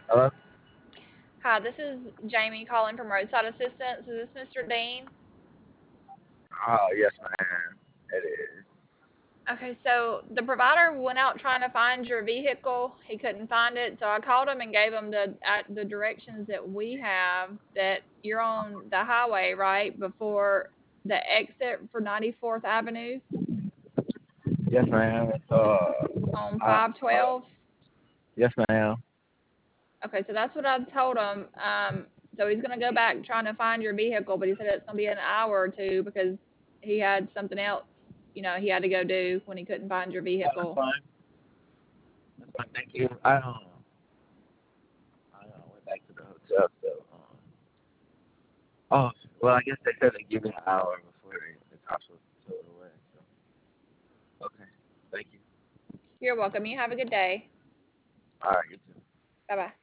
Hello? Hi, this is Jamie calling from Roadside Assistance. Is this Mr. Dean? Oh, yes, ma'am. It is. Okay, so the provider went out trying to find your vehicle. He couldn't find it, so I called him and gave him the directions that we have that you're on the highway, right before the exit for 94th Avenue Yes, ma'am. It's, on I, 512. yes, ma'am. Okay, so that's what I told him. So he's gonna go back trying to find your vehicle, but he said it's gonna be an hour or two because he had something else, he had to go do when he couldn't find your Oh, that's vehicle. fine. That's fine. Thank you. I went back to the hotel, so, oh, well, I guess they said they give me an hour before the cops will tow it away, so, okay. Thank you. You're welcome. You have a good day. All right, you too. Bye bye.